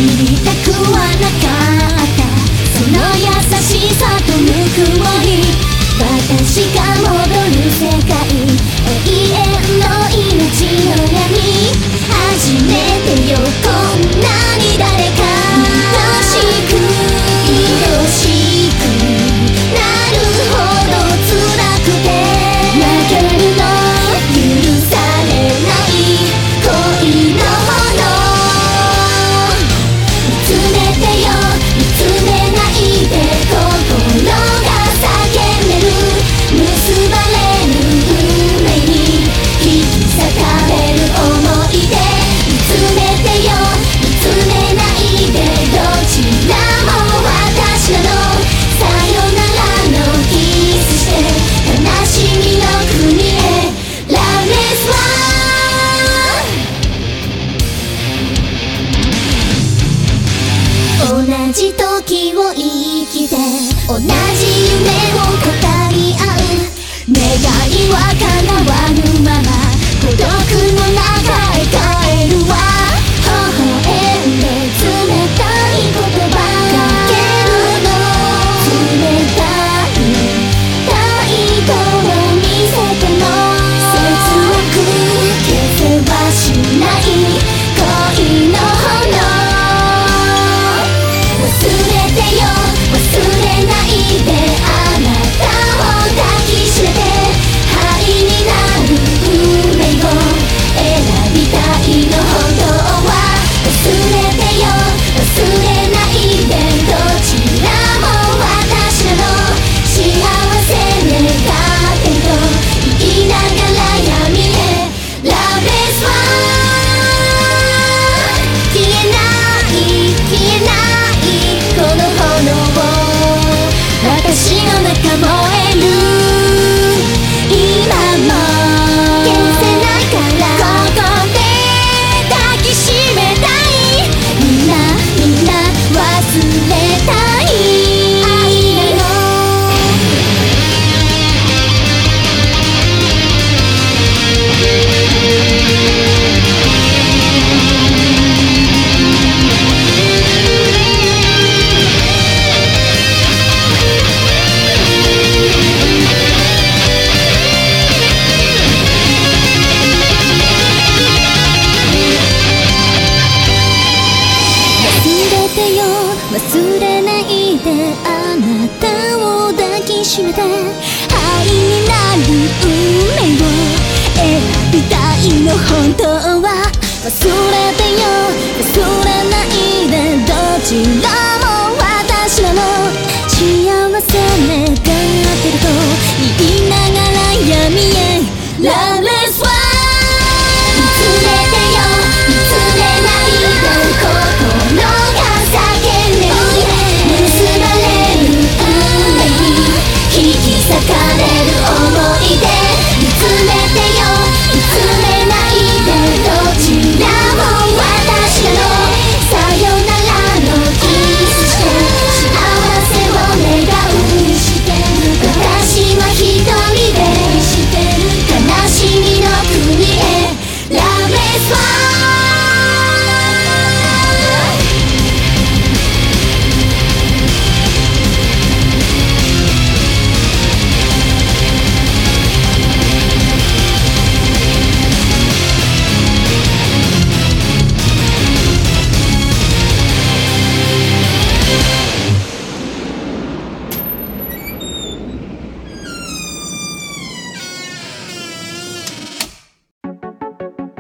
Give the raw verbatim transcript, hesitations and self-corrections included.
りたくはなかったその優しさとぬくもり私が戻る世界永遠の命の闇初めてよこんなに誰か愛しく愛しくなるほど辛くて負けるの許されない恋の炎見つめてよ見つめないで心が叫んでる結ばれる運命に引き裂かれる想い出見つめてよ見つめないでどちらも私なのさよならのキスして悲しみの国へ Loveless One 同じ時を生きて同じ夢を語り合う願いは叶わぬまま孤独の中へ帰るわ微笑んで冷たい言葉かけるの冷たい態度を見せても切なく消せはしない恋の炎忘れてよ忘れないであなたを抱きしめて灰になる運命を選びたいの本当は忘れてよ忘れないでどちらも私なの幸せ願ってると言いながら闇へ Loveless One 消えない消えないこの炎を私の中燃える今も消せないからここで抱きしめたいみんなみんな忘れたい愛なの忘れないであなたを抱きしめて灰になる運命を選びたいの本当は忘れてよ忘